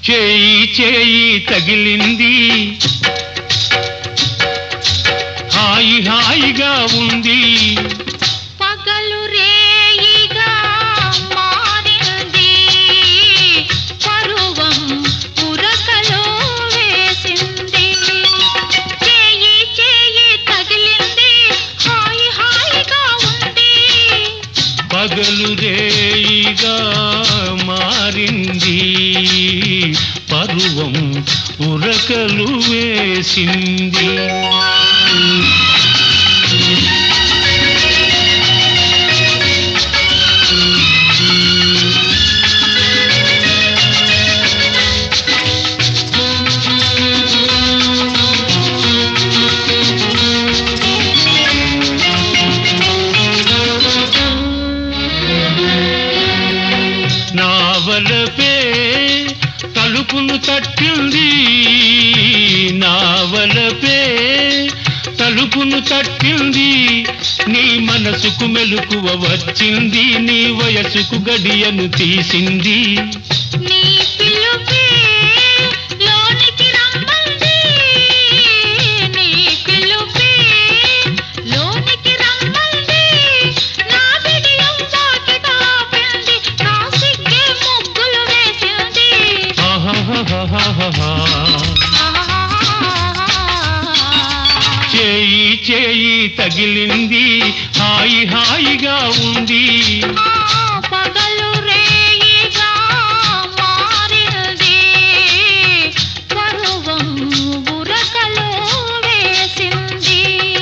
చేయి చేయి తగిలింది హాయి హాయిగా ఉంది పగలు రేయిగా మారింది పరువం ఉరకలో వేసింది చేయి చేయి తగిలింది హాయి హాయిగా ఉంది పగలు రేయిగా మారింది పరువం ఉరకలు వేసింది నావలపే తలుపును తట్టింది నావలపే తలుపును తట్టింది నీ మనసుకు మెలకువ వచ్చింది నీ వయసుకు గడియను తీసింది నీ పిలుపే లోనికి రమ్మంది నీ పిలుపే లోనికి రమ్మంది నా బిడియం వాకిట ఆపింది నా సిగ్గే ముగ్గులు వేసింది చేయి చేయి తగిలింది హాయి హాయిగా ఉంది పగలు రేయిగా మారింది పరువం ఉరకలో వేసింది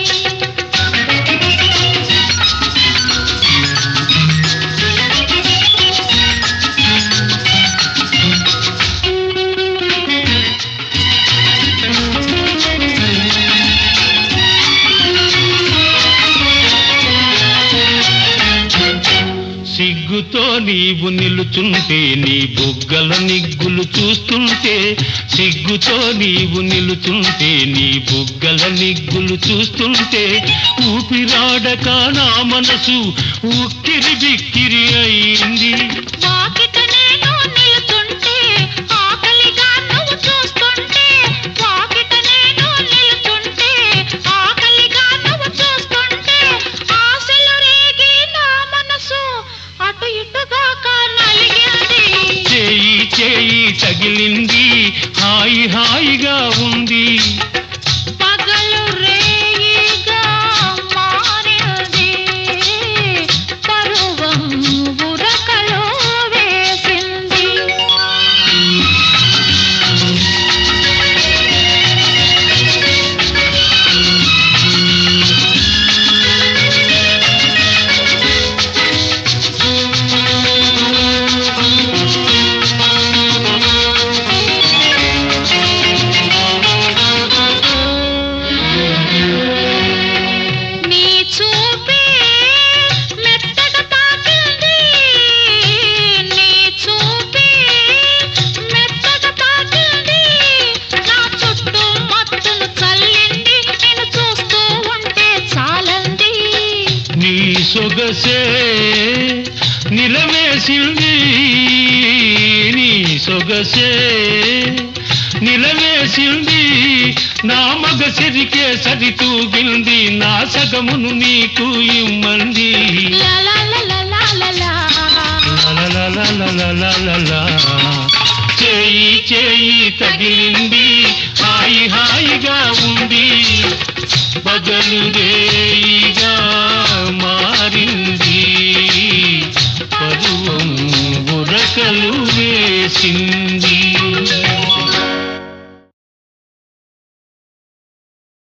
సిగ్గుతో నీవు నిలుచుంటే నీ బుగ్గల నిగ్గులు చూస్తుంటే సిగ్గుతో నీవు నిలుచుంటే నీ బుగ్గల నిగ్గులు చూస్తుంటే ఊపిరాడక నా మనసు ఉక్కిరి బిక్కిరి అయింది వాకిట నేను నిలుచుంటే ఆకలిగా నువ్వు చూస్తుంటే వాకిట నేను నిలుచుంటే ఆకలిగా నువ్వు చూస్తుంటే ఆశలు రేగి నా మనసు అటు ఇటుగా నలిగింది చేయి చేయి తగిలింది హాయి హాయిగా ఉంది పగలు రేయిగా మారింది పరువం ఉరకలో వేసింది నీ చూపే మెత్తగా తాకింది నీ చూపే మెత్తగా తాకింది నా చుట్టూ మత్తును చల్లింది నేను చూస్తూ ఉంటే చాలంది నీ సొగసే నిలవేసింది నీ సొగసే నిలవేసింది నా మగసిరికే సరితూగింది నా సగమును నీకు ఇమ్మంది లా లా లా లా లా లా లా. లలలలలలలలల. చేయి చేయి తగిలింది హాయి హాయిగా ఉంది పగలు రేయిగా